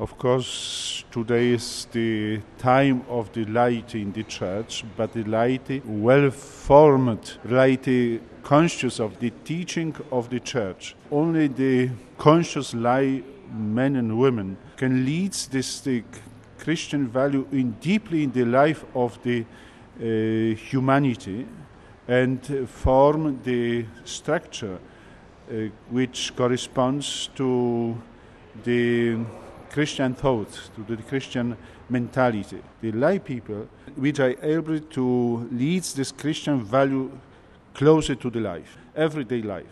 Of course, today is the time of the laity in the church, but the laity, well-formed laity, conscious of the teaching of the church. Only the conscious lay men and women can lead the Christian value deeply in the life of the humanity and form the structure which corresponds to the Christian thought, to the Christian mentality. The lay people which are able to lead this Christian value closer to the life, everyday life.